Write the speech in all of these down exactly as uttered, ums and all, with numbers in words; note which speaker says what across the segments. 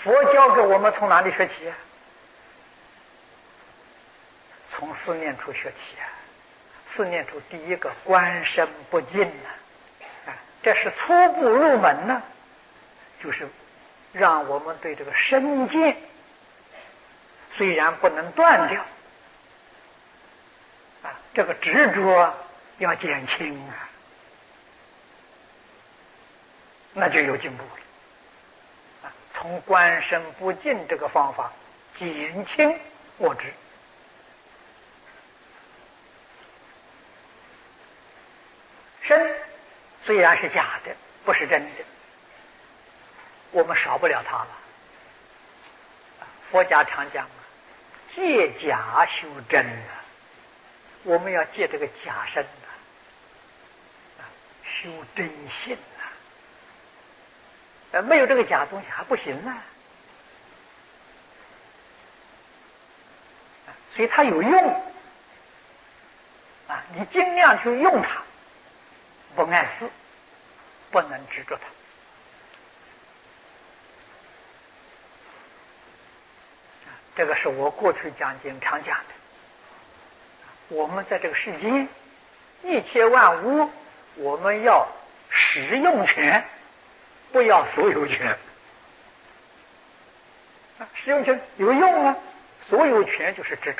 Speaker 1: 佛教给我们从哪里学起啊？从四念处学起啊。四念处第一个观身不净呢、啊，啊，这是初步入门呢，就是让我们对这个身见虽然不能断掉啊，这个执着要减轻啊，那就有进步了啊。从观身不净这个方法减轻我执。身虽然是假的，不是真的，我们少不了它了。佛家常讲啊，借假修真啊，我们要借这个假身啊，修真性啊。呃，没有这个假东西还不行呢。所以它有用啊，你尽量去用它。不碍事，不能执着它。这个是我过去讲经常讲的。我们在这个世间，一切万物，我们要使用权，不要所有权。使用权有用啊，所有权就是执着，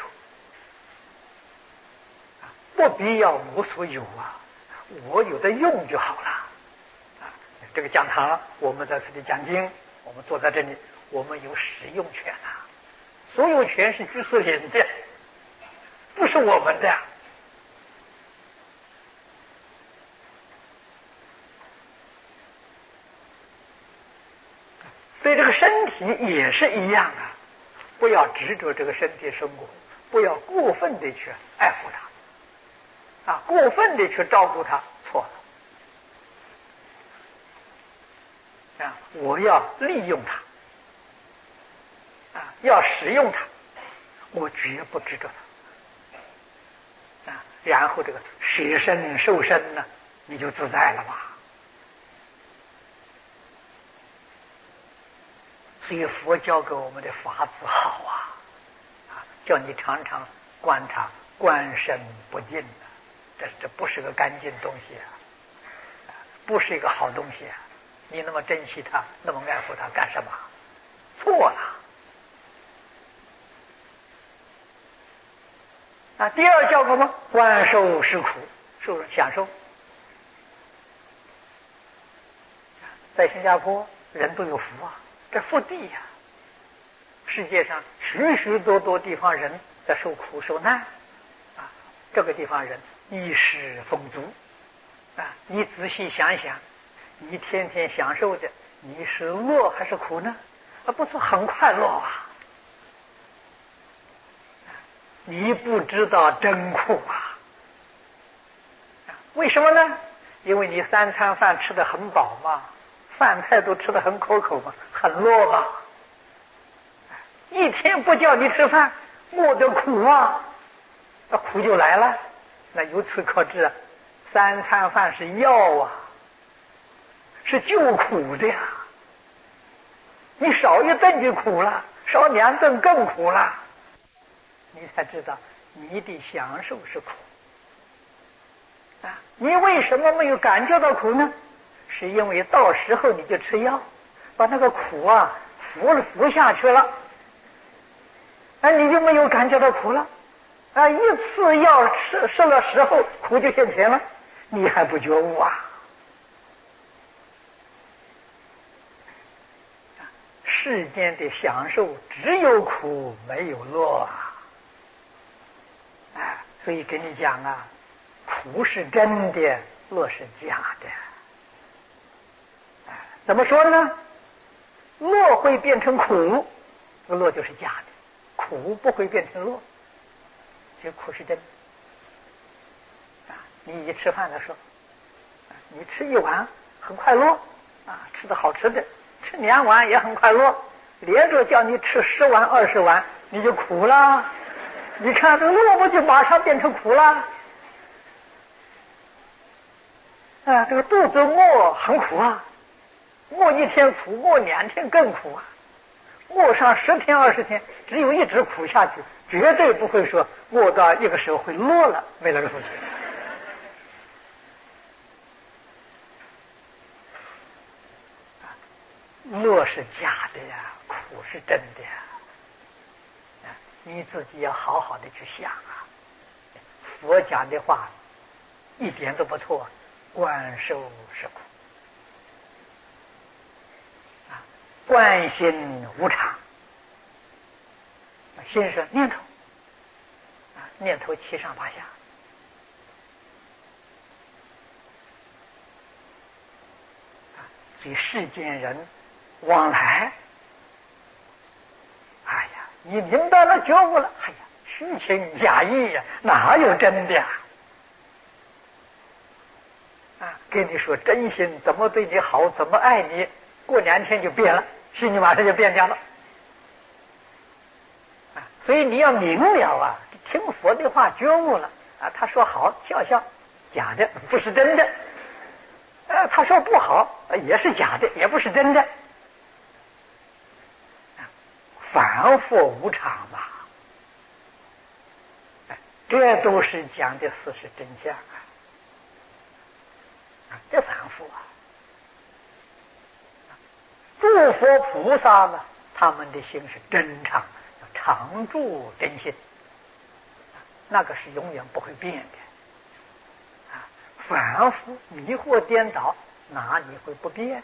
Speaker 1: 不必要我所有啊。我有的用就好了啊！这个讲堂，我们在这里讲经，我们坐在这里，我们有使用权啊。所有权是居士林的，不是我们的。对这个身体也是一样啊，不要执着这个身体生活，不要过分的去爱护它。啊，过分的去照顾他，错了。啊，我要利用他，啊，要使用他，我绝不执着他。啊，然后这个舍身受身呢，你就自在了吧。所以佛教给我们的法子好啊，啊，叫你常常观察观身不净的。这这不是个干净东西啊，不是一个好东西啊！你那么珍惜它，那么爱护它干什么？错了。啊，第二叫什么？观受是苦，受享受。在新加坡，人都有福啊，这福地呀、啊！世界上许许多多地方人在受苦受难啊，这个地方人衣食丰足啊！你仔细想想，你天天享受的，你是乐还是苦呢？啊，不是很快乐啊！你不知道真苦啊！为什么呢？因为你三餐饭吃得很饱嘛，饭菜都吃得很口口嘛，很乐嘛。一天不叫你吃饭，饿得苦啊，那苦就来了。那由此可知，三餐饭是药啊，是救苦的呀。你少一顿就苦了，少两顿更苦了。你才知道你的享受是苦啊！你为什么没有感觉到苦呢？是因为到时候你就吃药，把那个苦啊服了服下去了，啊，你就没有感觉到苦了。啊，一次药吃吃了时候，苦就现前了，你还不觉悟啊？世间的享受只有苦没有乐啊！哎，所以跟你讲啊，苦是真的，乐是假的。哎，怎么说呢？乐会变成苦，这个乐就是假的；苦不会变成乐，这苦是真的。啊，你一吃饭的时候，啊，你吃一碗很快乐，啊，吃的好吃的。吃两碗也很快乐，连着叫你吃十碗二十碗，你就苦了。你看这乐不就马上变成苦了？啊，这个肚子饿很苦啊，饿一天苦，饿两天更苦啊。 磨上十天二十天，只有一直苦下去，绝对不会说磨到一个时候会落了，没那个事情。乐是假的呀，苦是真的呀。你自己要好好的去想啊。佛讲的话一点都不错，观受是苦啊，观心无常。心是念头啊，念头七上八下啊，所以世间人往来，哎呀，你明白了觉悟了，哎呀，虚情假意呀，哪有真的呀？啊，跟你说真心，怎么对你好，怎么爱你，过两天就变了，心里马上就变掉了。啊，所以你要明了啊，听佛的话觉悟了啊，他说好笑笑，假的，不是真的。呃，他说不好，也是假的，也不是真的。凡佛无常嘛，这都是讲的事实真相啊！啊，这凡夫啊，诸佛菩萨呢，他们的心是真常，常住真心，那个是永远不会变的。啊，凡夫迷惑颠倒，哪里会不变？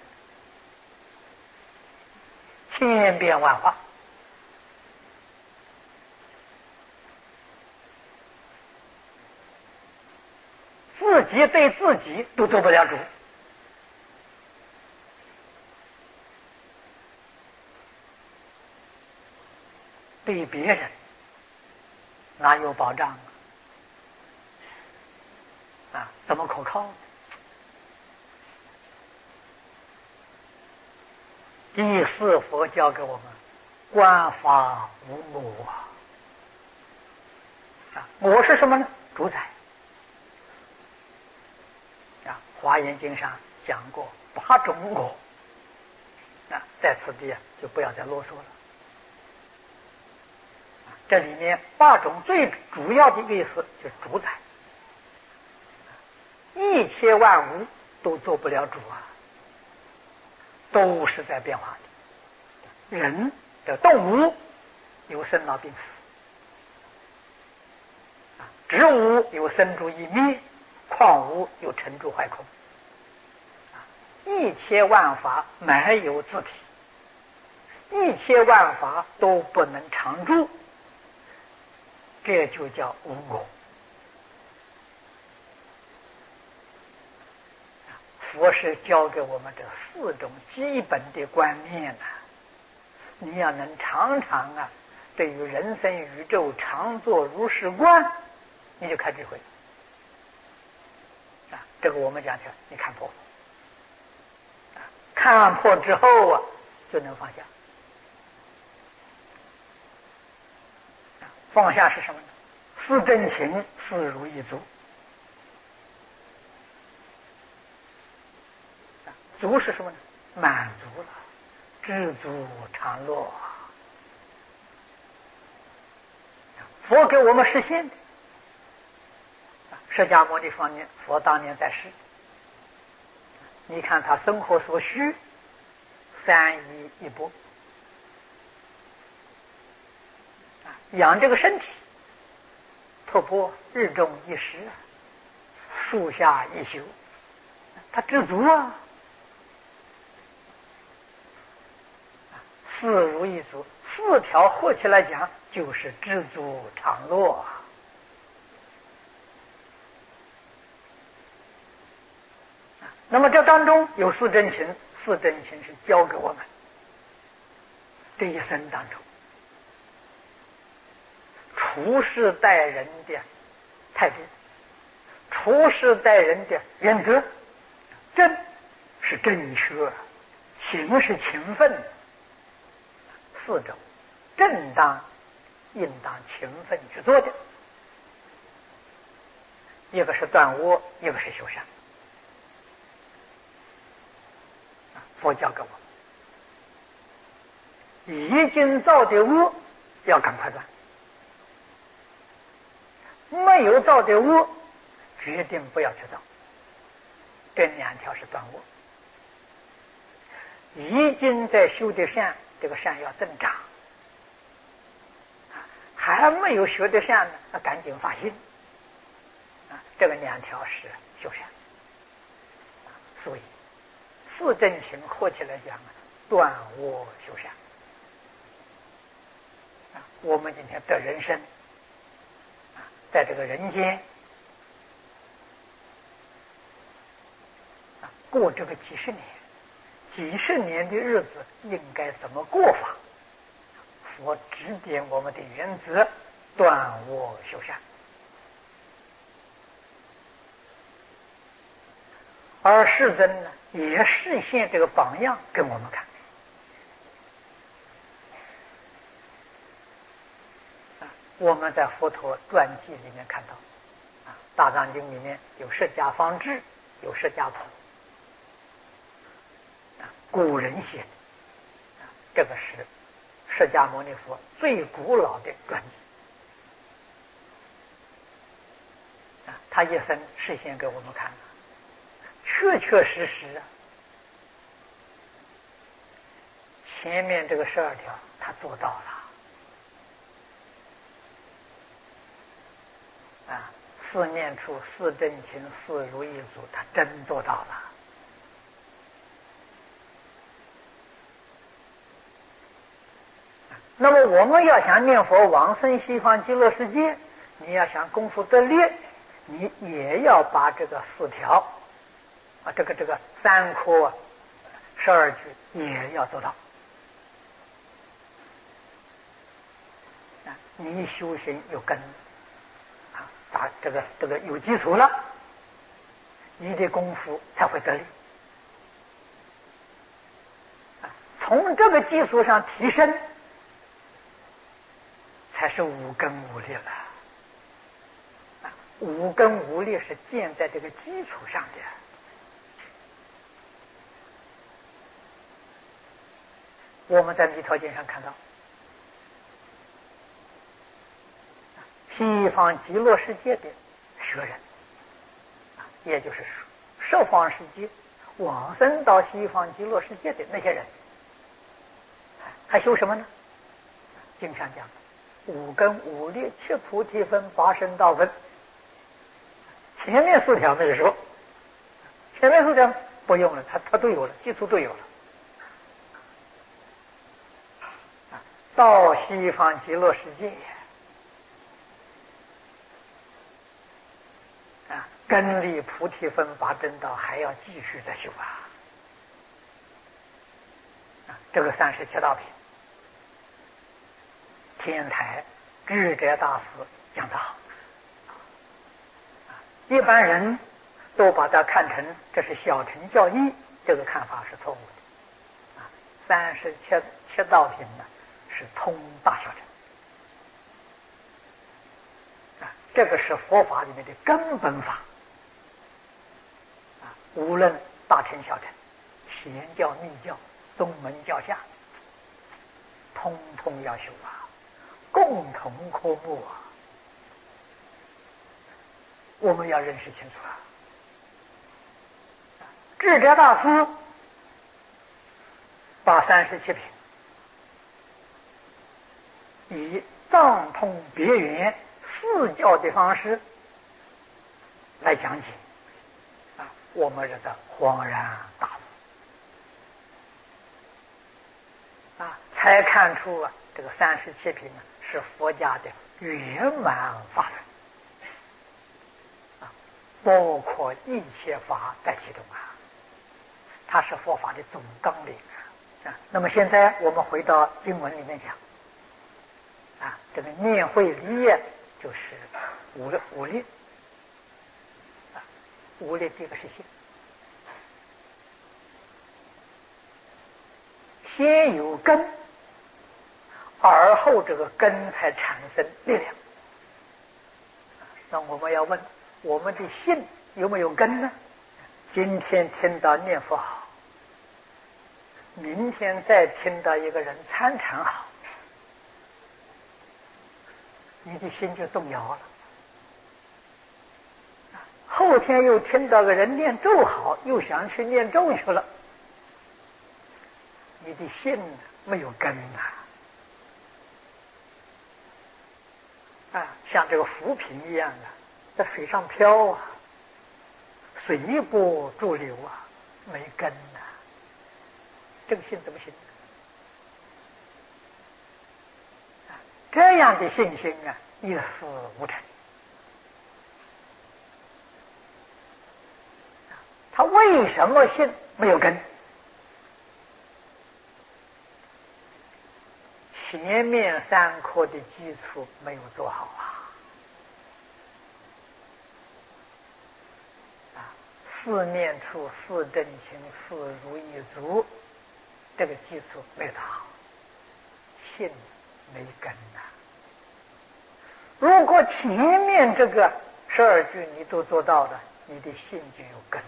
Speaker 1: 千变万化。自己对自己都做不了主，对别人哪有保障啊？啊，怎么可靠呢？第四佛教给我们观法无我啊，我是什么呢？主宰。啊，《华严经》上讲过八种我，啊，在此地啊就不要再啰嗦了。啊，这里面八种最主要的意思就是主宰，一切万物都做不了主啊，都是在变化的。人的动物有生老病死，啊，植物有生住异灭，况无有成住坏空。一切万法没有自体，一切万法都不能常住，这就叫无我。佛是教给我们这四种基本的观念呐、啊，你要能常常啊，对于人生宇宙常作如是观，你就开智慧啊。这个我们讲起来，你看破。看破之后啊，就能放下。放下是什么呢？思真情，思如意足。足是什么呢？满足了，知足常乐。佛给我们实现的。释迦牟尼佛年，佛当年在世。你看他生活所需，三衣一钵，养这个身体，托钵日中一时，树下一宿，他知足啊，四如意足，四条合起来讲就是知足常乐啊。那么这当中有四真情，四真情是教给我们这一生当中处事待人的态度，处事待人的原则。正是正确，勤是勤奋，四种正当应当勤奋去做的。一个是断恶，一个是修善。佛教给我们已经造的恶要赶快断，没有造的恶决定不要去造。这两条是断恶。已经在修的善，这个善要增长；还没有学的善呢，那赶紧发心。啊，这个两条是修善。所以四正行合起来讲，断恶修善。啊，我们今天得人生，啊，在这个人间，啊，过这个几十年。几十年的日子应该怎么过法？佛指点我们的原则：断恶修善。而世尊呢，也示现这个榜样给我们看。啊，我们在佛陀传记里面看到，啊，《大藏经》里面有释迦方志，有释迦谱。古人写的，啊，这个是释迦牟尼佛最古老的传记，啊，他一生示现给我们看，确确实实啊，前面这个十二条他做到了，啊，四念处、四正勤、四如意足，他真做到了。那么我们要想念佛往生西方极乐世界，你要想功夫得力，你也要把这个四条啊，这个这个三科十二句也要做到。啊，你修行有根啊，咋这个这个有基础了，你的功夫才会得力。啊，从这个基础上提升。才是五根五力了，啊，五根五力是建在这个基础上的。我们在《弥陀经》上看到，西方极乐世界的学人，啊，也就是十方世界往生到西方极乐世界的那些人，还修什么呢？经上讲的。五根五力七菩提分八圣道分，前面四条没有说，前面四条不用了，他他都有了，基础都有了。到西方极乐世界啊，根力菩提分八正道还要继续再修啊。啊，这个三十七道品。天台智者大师讲得好，一般人都把它看成这是小乘教义，这个看法是错误的。啊，三十七七道品呢是通大小乘，啊，这个是佛法里面的根本法。啊，无论大乘小乘、显教密教、宗门教下，通通要修啊。共同科目啊，我们要认识清楚啊。智者大师把三十七品以藏通别圆四教的方式来讲解，啊，我们让他恍然大悟，啊，才看出啊，这个三十七品呢。是佛家的圆满法门，啊，包括一切法在其中啊，它是佛法的总纲领啊。那么现在我们回到经文里面讲，啊，这个念慧离业就是五个五力，啊，五力这个是心，先有根。而后这个根才产生力量。那我们要问，我们的心有没有根呢？今天听到念佛好， 明天再听到一个人参禅好，你的心就动摇了。后天又听到个人念咒好，又想去念咒去了，你的心没有根呐。啊，像这个浮萍一样的在水上漂啊，随波逐流啊，没根呐。这个心怎么行？啊，这样的信心啊，一事无成。他为什么信没有根？前面三科的基础没有做好啊！啊，四念处、四正行、四如意足，这个基础没有打好，信没根呐。如果前面这个十二句你都做到了，你的信就有根了。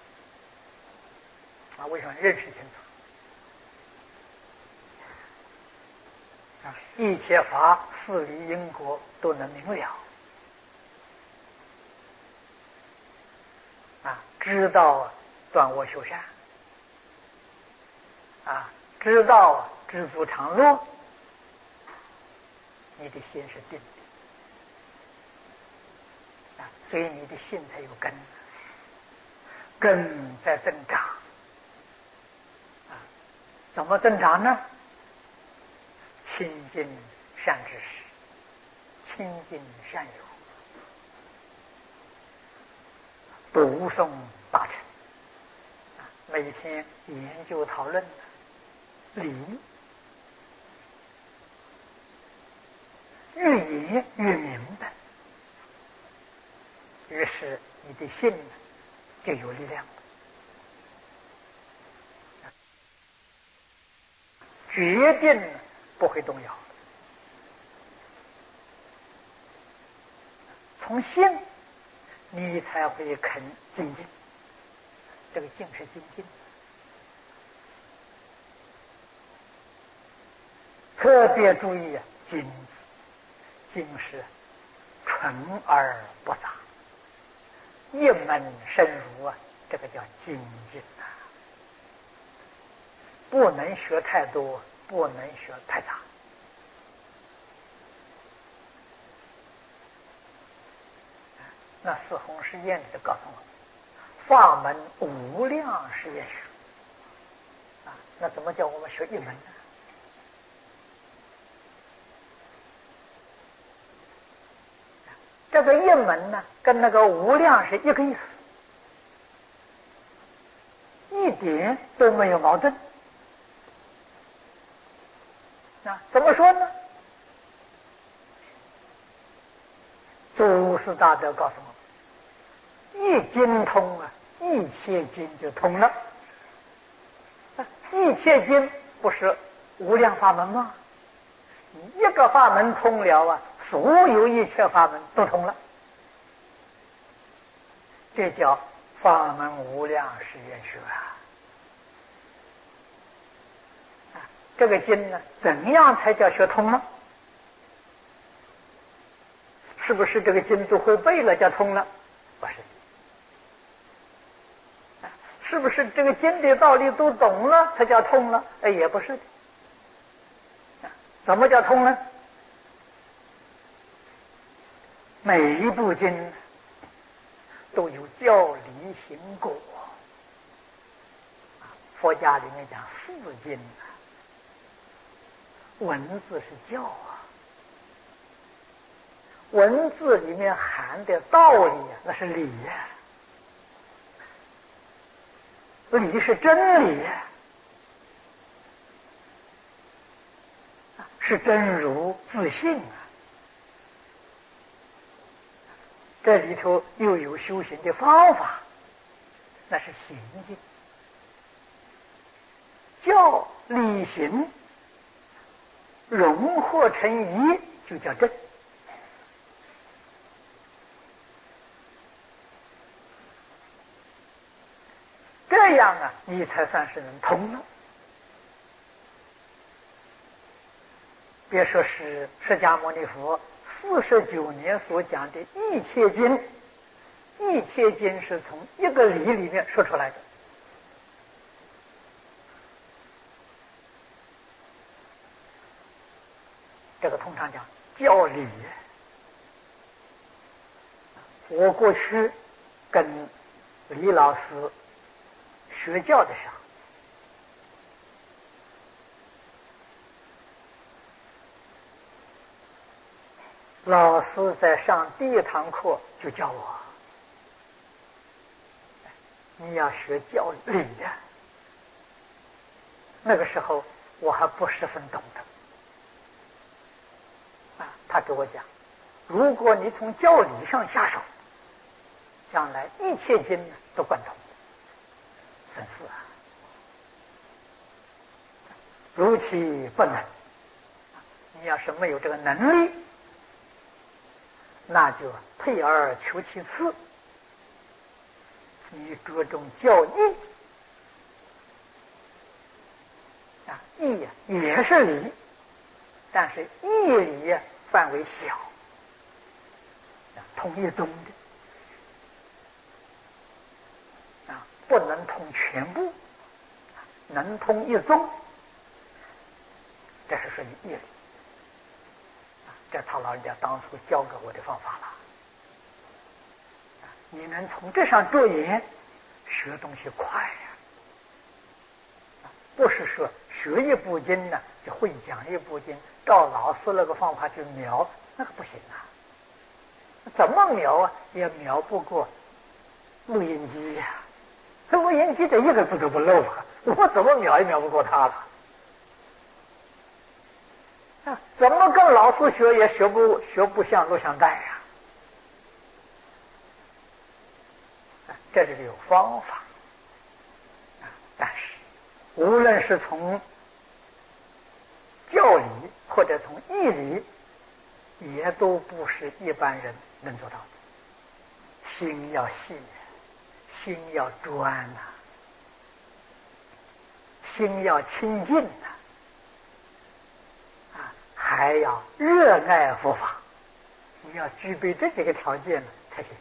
Speaker 1: 啊，为什么认识清楚？啊，一切法事理因果都能明了。啊，知道断我修善，啊，知道知足常乐，你的心是定的。啊，所以你的心才有根，根在增长。啊，怎么增长呢？亲近善知识，亲近善友，读诵大乘，每天研究讨论理，越研越明白，于是你的心就有力量了，决定不会动摇。从心你才会肯精进，这个静是精进，特别注意啊，精字，精是纯而不杂，一门深入啊，这个叫精进啊，不能学太多，不能学太杂。那四弘实验里头告诉我们，法门无量实验学啊，那怎么叫我们学一门呢？这个一门呢，跟那个无量是一个意思，一点都没有矛盾。啊，怎么说呢？祖师大德告诉我们，一经通啊，一切经就通了。一切经不是无量法门吗？一个法门通了啊，所有一切法门都通了，这叫法门无量实验学啊！啊，这个经呢，怎样才叫学通了？是不是这个经都会背了叫通了？不是。是不是这个经的道理都懂了才叫通了？哎，也不是的。怎么叫通呢？每一部经都有教理行果。佛家里面讲四经啊，文字是教啊，文字里面含的道理啊，那是理呀、啊，理是真理呀、啊，是真如自性啊。这里头又有修行的方法，那是行经。教理行融合成一，就叫正。这样啊，你才算是能通了。 别说是释迦牟尼佛四十九年所讲的一切经，一切经是从一个理里面说出来的。这个通常讲教理。我过去跟李老师学教的时候，老师在上第一堂课就教我，你要学教理呀。那个时候我还不十分懂得啊，他给我讲，如果你从教理上下手，将来一切经都贯通。真是啊，如其不能，你要是没有这个能力，那就退而求其次，你着重教义啊，义呀也是理，但是义理呀范围小，通一宗的啊，不能通全部，能通一宗，这是属于义理。这他老人家当初教给我的方法了。你能从这上着眼，学东西快呀、啊！不是说学一部经呢就会讲一部经，照老师那个方法去描，那个不行啊！怎么描啊，也描不过录音机呀、啊！录音机这一个字都不漏啊，我怎么描也描不过他了。啊，怎么跟老师学也学不学不像录像带呀、啊！这里有方法啊，但是无论是从教理或者从义理，也都不是一般人能做到的。心要细，心要专呐、啊，心要清净呐、啊。啊，还要热爱佛法，你要具备这几个条件才行。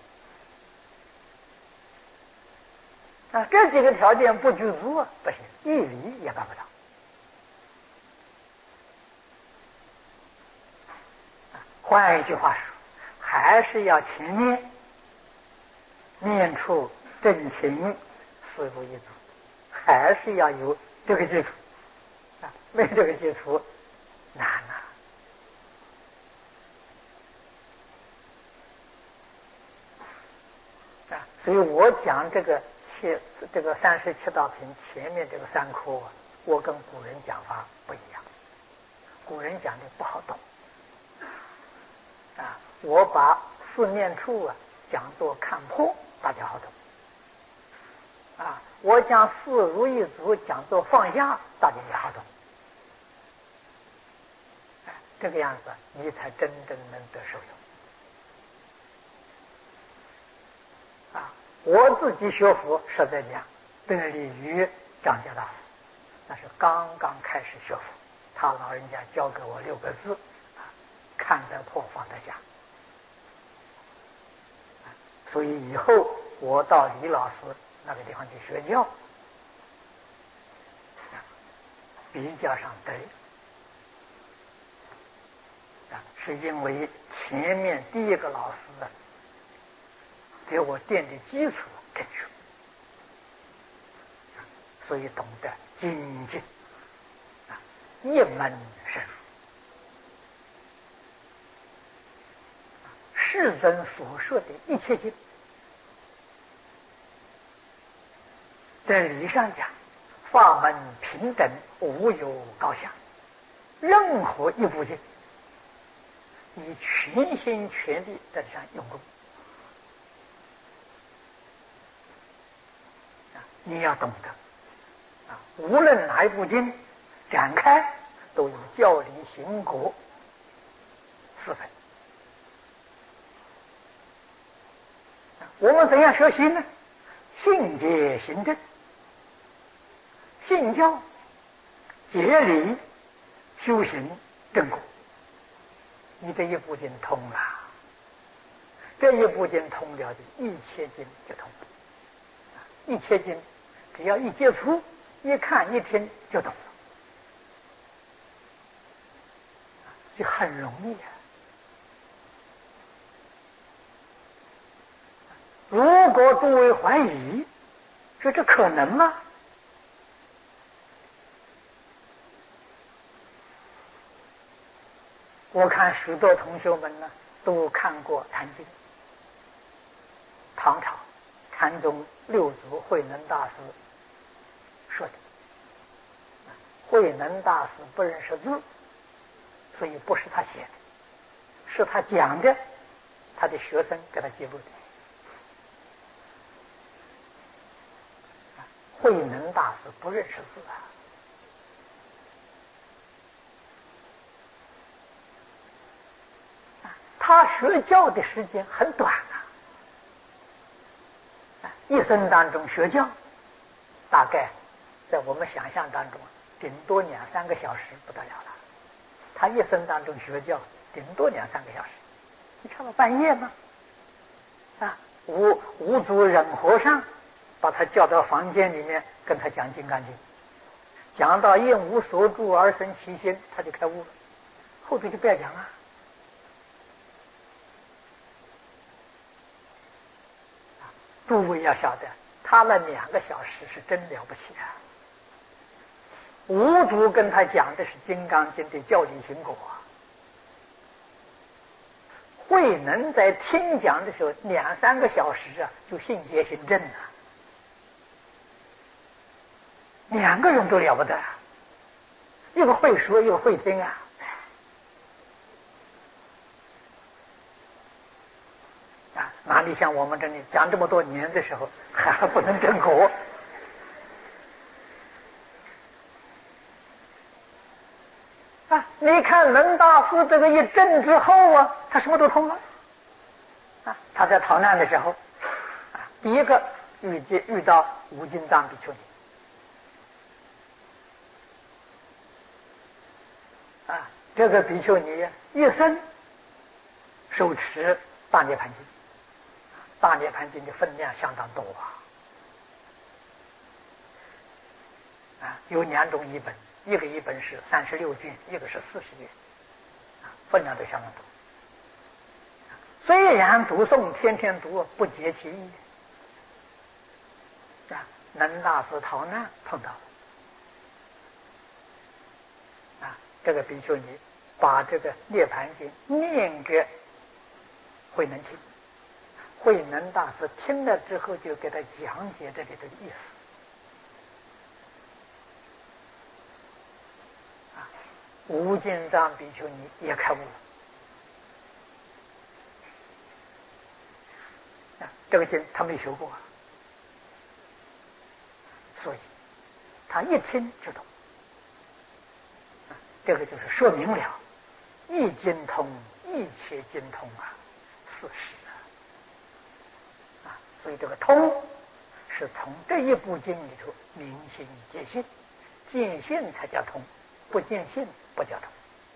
Speaker 1: 啊，这几个条件不具足啊，不行，义理也办不到。啊，换一句话说，还是要前面念出真情四如一祖，还是要有这个基础啊，没这个基础难啊。啊，所以我讲这个七这个三十七道品前面这个三科，我跟古人讲法不一样。古人讲的不好懂啊，我把四念处啊讲作看破，大家好懂。啊，我讲四如一祖讲作放下，大家也好懂。哎，这个样子你才真正能得受用。啊，我自己学佛实在讲得力于张家大师，那是刚刚开始学佛，他老人家教给我六个字啊，看得破放得下。所以以后我到李老师那个地方去学教，比较上得力啊，是因为前面第一个老师呢给我奠的基础正确，所以懂得精进啊，一门深入。世尊所说的一切经，在理上讲，法门平等，无有高下。任何一部经，你全心全力在这上用功啊，你要懂得啊，无论哪一部经展开，都有教理行果四分。我们怎样学习呢？信解行证，信教、解理、修行正果。 你这一部经通了，这一部经通了，就一切经就通了。一切经只要一接触、一看、一听就懂了，就很容易啊。如果诸位怀疑，说这可能吗？我看许多同学们呢都看过《坛经》，唐朝禅宗六祖慧能大师说的。慧能大师不认识字，所以不是他写的，是他讲的，他的学生给他记录的。慧能大师不认识字啊。他学教的时间很短啊，一生当中学教，大概在我们想象当中，顶多两三个小时不得了了。他一生当中学教，顶多两三个小时。你看到半夜吗？啊，五五祖忍和尚把他叫到房间里面，跟他讲《金刚经》，讲到应无所住而生其心，他就开悟了，后头就不要讲了。诸位要晓得，他那两个小时是真了不起啊！五祖跟他讲的是《金刚经》的教理行果，慧能在听讲的时候两三个小时啊，就信解行证了。两个人都了不得，一个会说，一个会听啊。哪里像我们这里讲这么多年的时候还不能正果？啊！你看能大师这个一证之后啊，他什么都通了。啊！他在逃难的时候，啊，第一个遇见遇到无尽藏比丘尼，啊，这个比丘尼一生手持大涅盘经。大涅盘经的分量相当多啊，啊，有两种译本，一个译本是三十六卷，一个是四十卷，啊，分量都相当多。虽然读诵天天读，不解其意，啊，能大师逃难碰到，啊，这个比丘尼把这个涅盘经念给慧能听。慧能大师听了之后，就给他讲解这里的意思。啊，无尽藏比丘尼也开悟了。啊，这个经他没学过，所以他一听就懂。啊，这个就是说明了一经通，一切经通啊，事实。所以这个通是从这一部经里头明心见性，见性才叫通，不见性不叫通。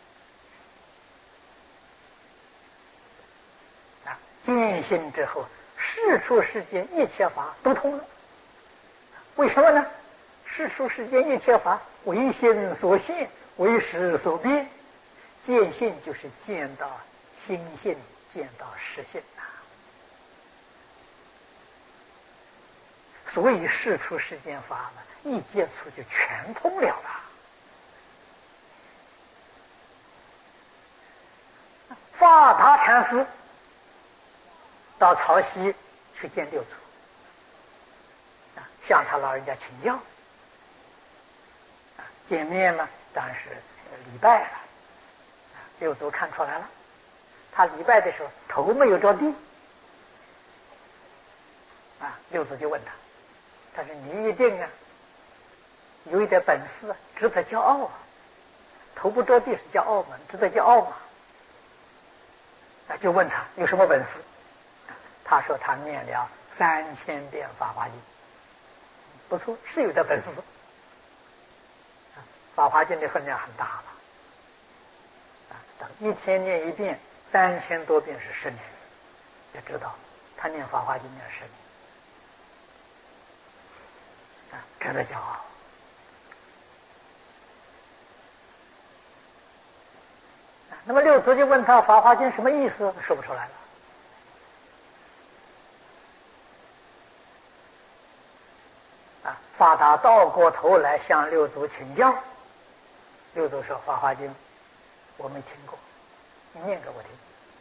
Speaker 1: 啊，见性之后，世出世间一切法都通了。为什么呢？世出世间一切法为心所现，为识所变，见性就是见到心性，见到实性啊。所以世出世间法呢，一接触就全通了了。法达禅师到曹溪去见六祖，啊，向他老人家请教。啊，见面嘛，当然是礼拜了。啊，六祖看出来了，他礼拜的时候头没有着地。啊，六祖就问他。但是你一定啊，有一点本事，值得骄傲啊！头不着地是叫傲慢，值得骄傲嘛？啊，就问他有什么本事？他说他念了三千遍《法华经》，不错，是有点本事。《法华经》的分量很大了，啊，等一天念一遍，三千多遍是十年，就知道他念《法华经》念十年，啊，值得骄傲。那么六祖就问他《法华经》什么意思，说不出来了。啊，法达倒过头来向六祖请教，六祖说：“《法华经》我没听过，你念给我听。”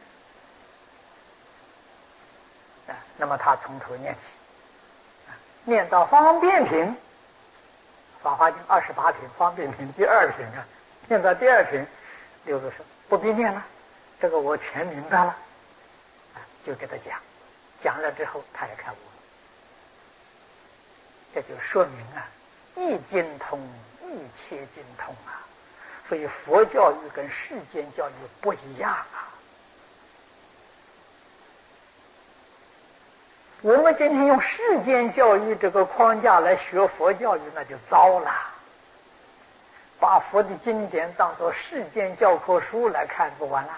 Speaker 1: 啊，那么他从头念起，啊，念到方便品，《法华经》二十八品，方便品第二品啊，念到第二品，六祖说：“不必念了，这个我全明白了。”啊，就给他讲，讲了之后他也开悟了。这就说明啊，一经通，一切经通啊。所以佛教育跟世间教育不一样啊。我们今天用世间教育这个框架来学佛教育，那就糟了。把佛的经典当作世间教科书来看，不完了。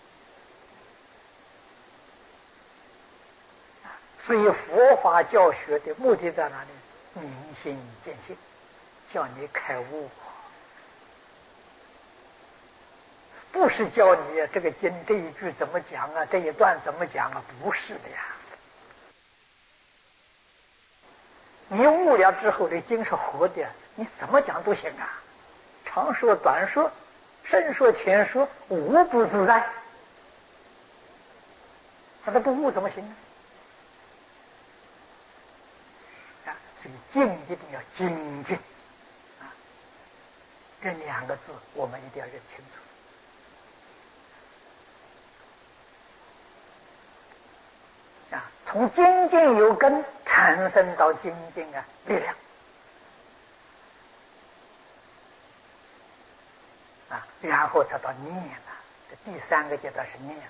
Speaker 1: 所以佛法教学的目的在哪里？明心见性，叫你开悟，不是教你这个经这一句怎么讲啊，这一段怎么讲啊，不是的呀。你悟了之后，这经是活的，你怎么讲都行啊，长说短说，深说浅说，无不自在。那他不悟怎么行呢？啊，所以经一定要精进啊，这两个字我们一定要认清楚。啊，从精进有根产生到精进啊力量啊，然后才到念了，这第三个阶段是念了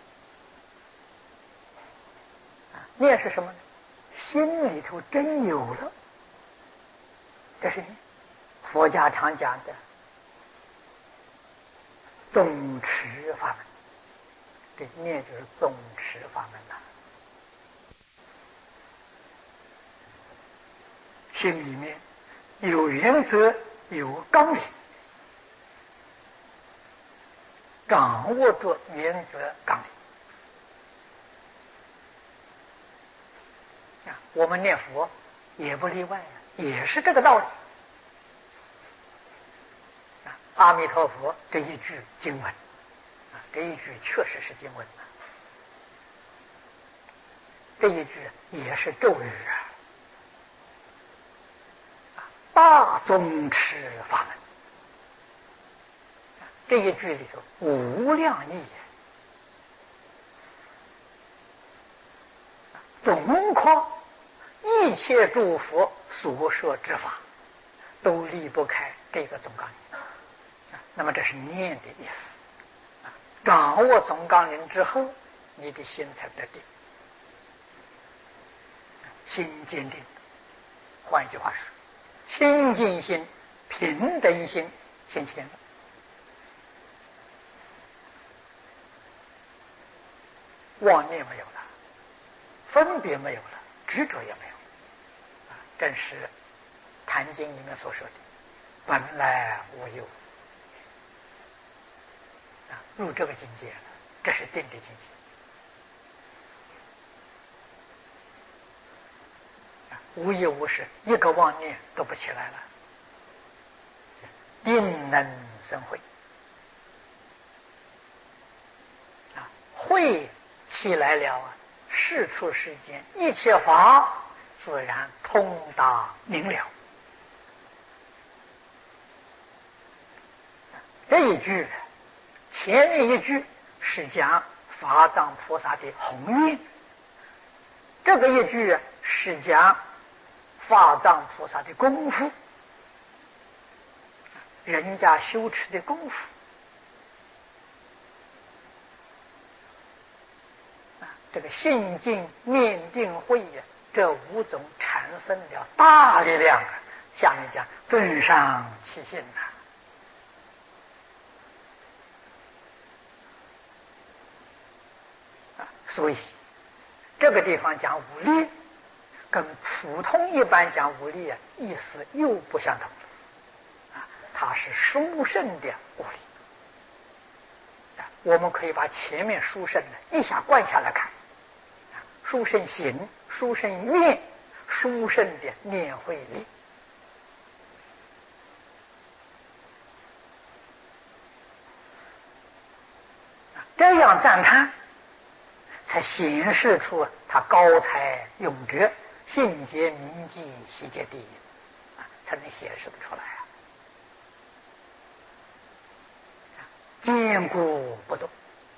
Speaker 1: 啊。念是什么呢？心里头真有了，这是念。佛家常讲的总持法门，这念就是总持法门了。心里面有原则，有纲领，掌握住原则纲领啊。我们念佛也不例外啊，也是这个道理啊。阿弥陀佛这一句经文啊，这一句确实是经文啊，这一句也是咒语啊。大宗持法门，这一句里头无量义，总括一切诸佛所说之法，都离不开这个总纲领。那么这是念的意思。掌握总纲领之后，你的心才得定，心坚定。换一句话说，清净心、平等心现前了，妄念没有了，分别没有了，执着也没有了，啊，正是《坛经》里面所说的“本来无有”，啊，入这个境界了，这是定的境界。无一无事，一个妄念都不起来了，定能生慧啊，慧起来了啊，事出世间一切法自然通达明了。这一句前面一句是讲法藏菩萨的宏愿，这个一句是讲法藏菩萨的功夫，人家修持的功夫啊，这个信净念定慧呀，这五种产生了大力量啊。下面讲尊上起信呐， 所以这个地方讲五力，跟普通一般讲五力啊，意思又不相同啊，它是殊胜的五力。我们可以把前面殊胜的一下贯下来看，殊胜行、殊胜愿、殊胜的念慧力。这样赞叹，才显示出他高才永哲，信解铭记，悉皆第一啊，才能显示得出来啊。坚固不动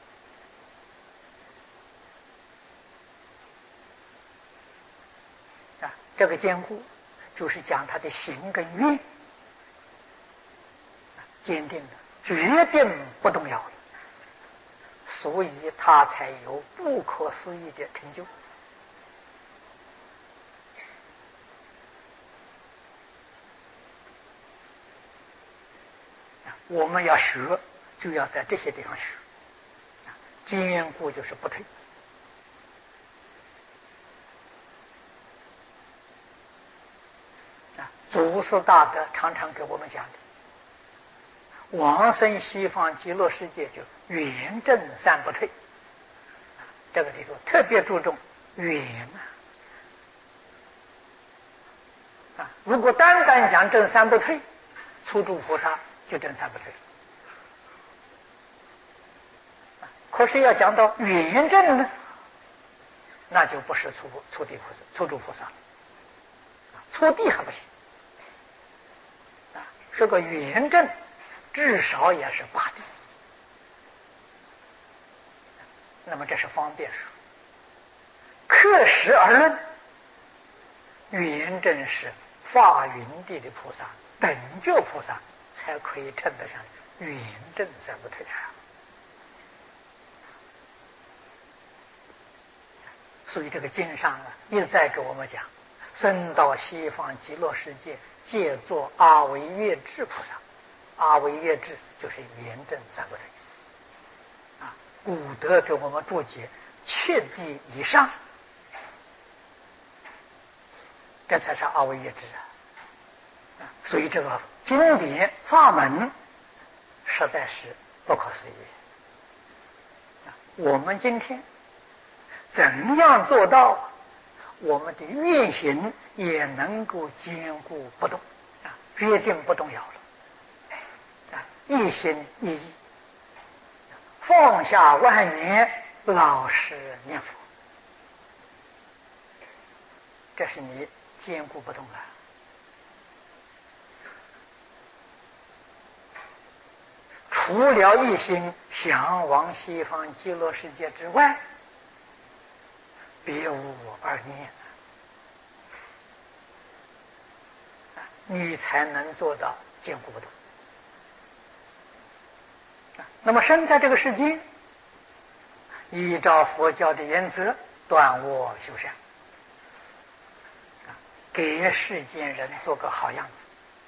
Speaker 1: 啊，这个坚固就是讲他的行跟愿坚定的，决定不动摇了，所以他才有不可思议的成就。我们要学，就要在这些地方学。坚固就是不退。啊，祖师大德常常给我们讲的，往生西方极乐世界就圆正三不退。这个里头特别注重圆啊。啊，如果单单讲正三不退，初住菩萨就正三不退。可是要讲到圆正呢，那就不是初初地菩萨、初住菩萨了，初地还不行啊，是个圆正，至少也是八地。那么这是方便说，客实而论，圆正是法云地的菩萨、等觉菩萨才可以称得上圆正三不退啊。所以这个经上啊，一再给我们讲，生到西方极乐世界，借作阿惟越致菩萨。阿惟越致就是圆正三不退啊。古德给我们注解七地以上，这才是阿惟越致啊。所以这个经典法门实在是不可思议啊。我们今天怎样做到我们的愿行也能够坚固不动啊，决定不动摇了啊，一心一意，放下万年，老实念佛，这是你坚固不动了。除了一心向往西方极乐世界之外，别无二念，你才能做到坚固不动。那么生在这个世界，依照佛教的原则，断恶修善，给世间人做个好样子。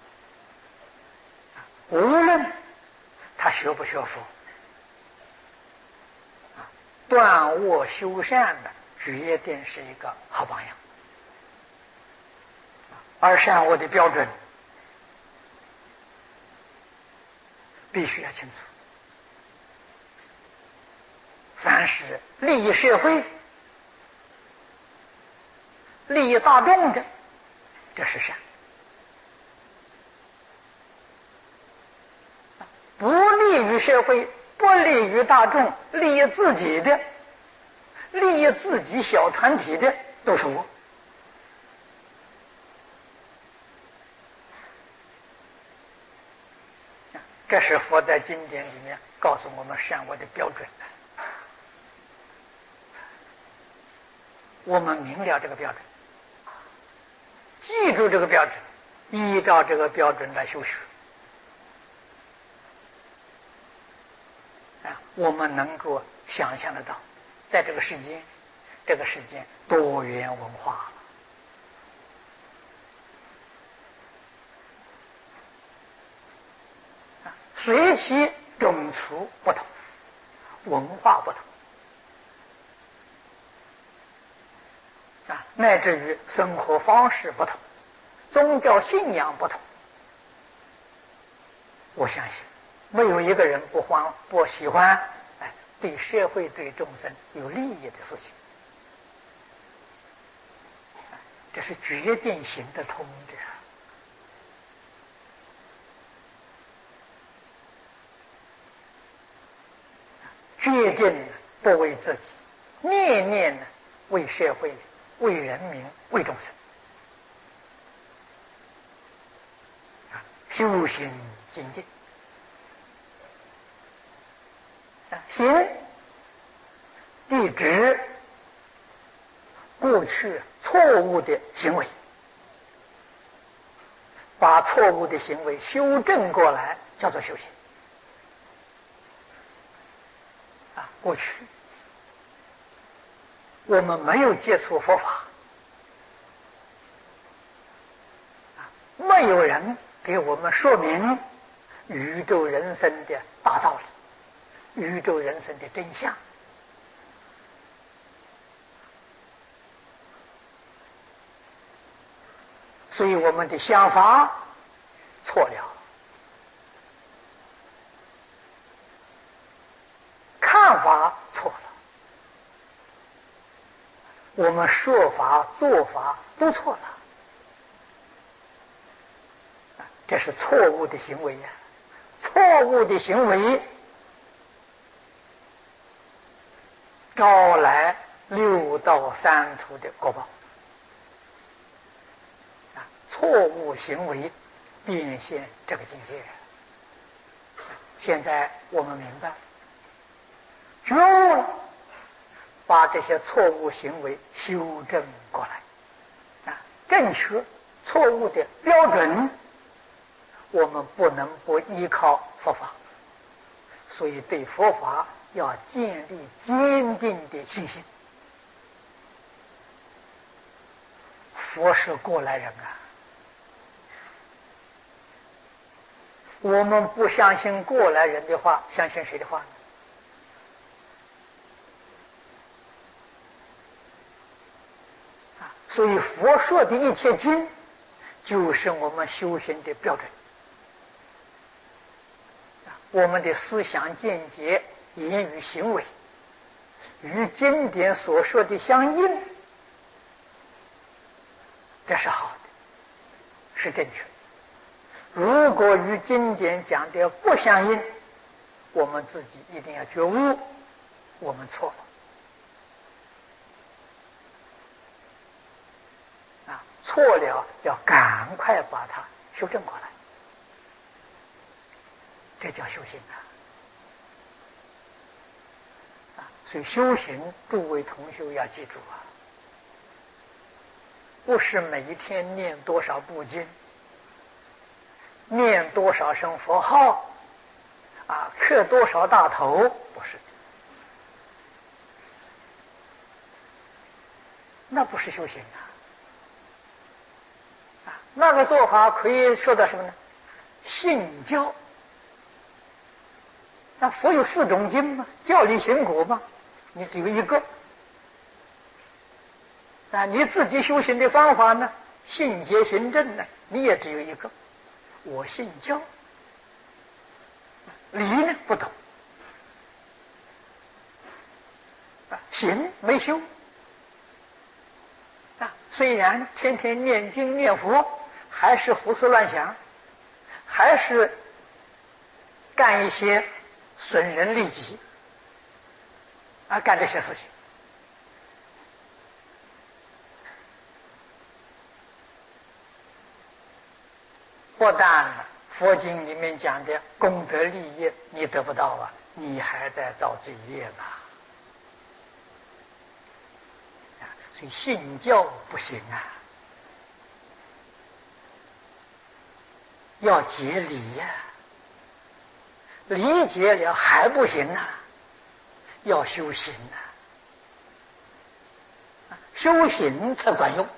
Speaker 1: 无论他学不学佛，断恶修善的决定是一个好榜样。而善恶的标准必须要清楚。凡是利益社会、利益大众的，这是善；不利于社会、不利于大众、利益自己的、利益自己小团体的，都是恶。这是佛在经典里面告诉我们善恶的标准。我们明了这个标准，记住这个标准，依照这个标准来修学啊，我们能够想象得到，在这个世间，这个世间多元文化啊，随其种族不同，文化不同啊，乃至于生活方式不同，宗教信仰不同，我相信没有一个人不欢不喜欢哎对社会对众生有利益的事情，这是决定行得通的。决定不为自己，念念呢为社会、为人民、为众生。修行精进，行地指过去错误的行为，把错误的行为修正过来，叫做修行。啊，过去我们没有接触佛法，啊，没有人给我们说明宇宙人生的大道理，宇宙人生的真相。所以我们的想法错了，看法错了，我们说法做法都错了，这是错误的行为呀！错误的行为招来六道三途的果报。错误行为变现这个境界，现在我们明白，觉悟了，把这些错误行为修正过来，啊，正确错误的标准，我们不能不依靠佛法，所以对佛法要建立坚定的信心。佛是过来人啊！我们不相信过来人的话，相信谁的话呢？啊，所以佛说的一切经，就是我们修行的标准。啊，我们的思想见解、言语行为，与经典所说的相应，这是好的，是正确的。如果与经典讲的不相应，我们自己一定要觉悟，我们错了啊！错了要赶快把它修正过来，这叫修行啊！啊，所以修行，诸位同学要记住啊，不是每一天念多少部经，念多少声佛号，啊，磕多少大头，不是的，那不是修行啊！啊，那个做法可以说到什么呢？信教。那佛有四种经嘛，教理行果嘛，你只有一个。啊，你自己修行的方法呢，信解行证呢，你也只有一个。我信教，理呢不懂，啊，行没修，啊，虽然天天念经念佛，还是胡思乱想，还是干一些损人利己，啊，干这些事情。不但佛经里面讲的功德利益你得不到啊，你还在造罪业呢。所以信教不行啊，要解理呀、啊，理解了还不行啊，要修行啊，修行才管用。